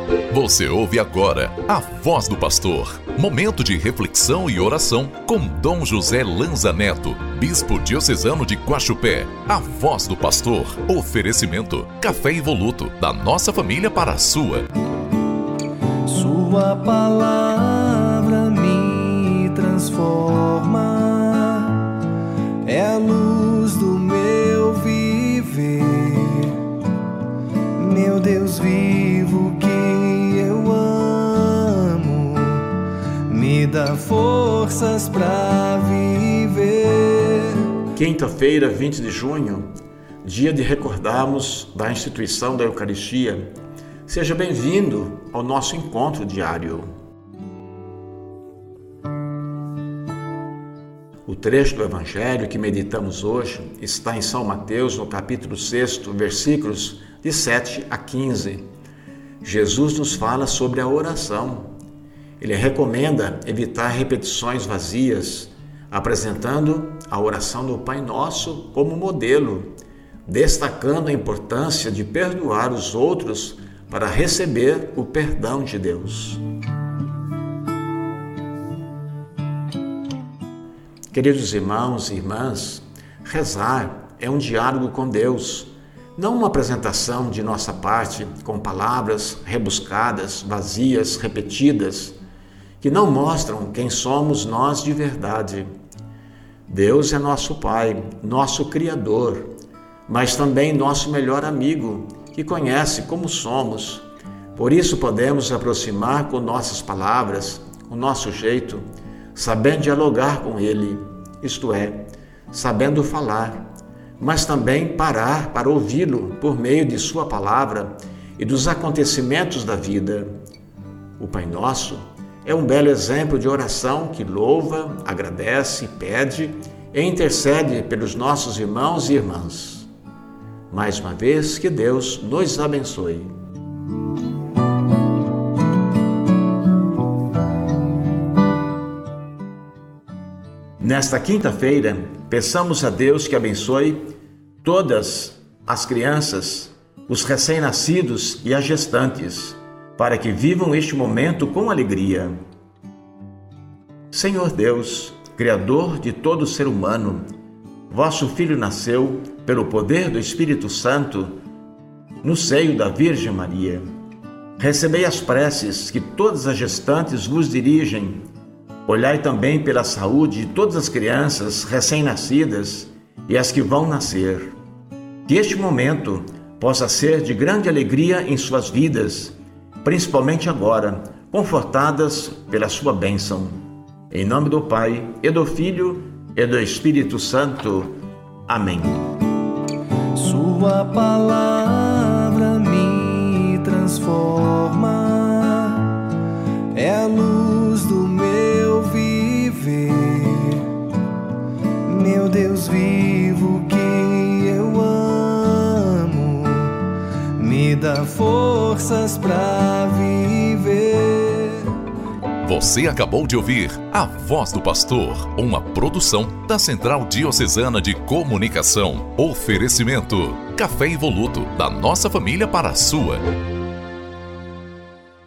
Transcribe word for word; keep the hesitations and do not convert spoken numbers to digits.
Você ouve agora a Voz do Pastor, momento de reflexão e oração com Dom José Lanza Neto, Bispo Diocesano de Guaxupé. A Voz do Pastor, oferecimento, café Evoluto, da nossa família para a sua. Sua palavra me transforma, é a luz do meu viver, meu Deus vivo que eu amo, me dá forças para viver. Quinta-feira, vinte de junho, dia de recordarmos da instituição da Eucaristia. Seja bem-vindo ao nosso encontro diário. O trecho do Evangelho que meditamos hoje está em São Mateus, no capítulo seis, versículos de sete a quinze. Jesus nos fala sobre a oração. Ele recomenda evitar repetições vazias, apresentando a oração do Pai Nosso como modelo, destacando a importância de perdoar os outros para receber o perdão de Deus. Queridos irmãos e irmãs, rezar é um diálogo com Deus, não uma apresentação de nossa parte com palavras rebuscadas, vazias, repetidas, que não mostram quem somos nós de verdade. Deus é nosso Pai, nosso Criador, mas também nosso melhor amigo, que conhece como somos. Por isso podemos aproximar com nossas palavras, com nosso jeito, sabendo dialogar com Ele, isto é, sabendo falar, mas também parar para ouvi-lo por meio de Sua palavra e dos acontecimentos da vida. O Pai Nosso é um belo exemplo de oração que louva, agradece, pede e intercede pelos nossos irmãos e irmãs. Mais uma vez, que Deus nos abençoe. Nesta quinta-feira, peçamos a Deus que abençoe todas as crianças, os recém-nascidos e as gestantes, para que vivam este momento com alegria. Senhor Deus, Criador de todo ser humano, vosso Filho nasceu pelo poder do Espírito Santo no seio da Virgem Maria. Recebei as preces que todas as gestantes vos dirigem. Olhai também pela saúde de todas as crianças recém-nascidas e as que vão nascer. Que este momento possa ser de grande alegria em suas vidas, principalmente agora, confortadas pela sua bênção. Em nome do Pai, e do Filho, e do Espírito Santo. Amém. Sua palavra me transforma, é a luz do meu viver, meu Deus vivo que eu amo, me dá forças para viver. Você acabou de ouvir A Voz do Pastor, uma produção da Central Diocesana de Comunicação. Oferecimento, café Evoluto, da nossa família para a sua.